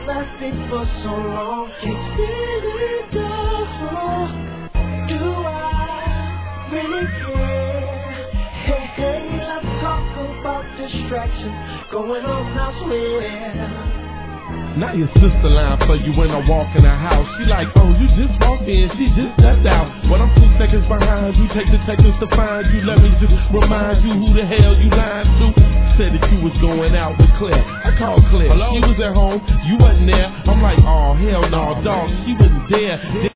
lasted for so long. Can't really do I really care? Hey, let's talk about distractions going on elsewhere. Now your sister line for you when I walk in the house. She like, oh, you just walked in, she just stepped out. But I'm 2 seconds behind you, take the seconds to find you. Let me just remind you who the hell you lying to. Said that you was going out with Claire. I called Claire, she was at home, you wasn't there. I'm like, oh, hell no, dog, she wasn't there.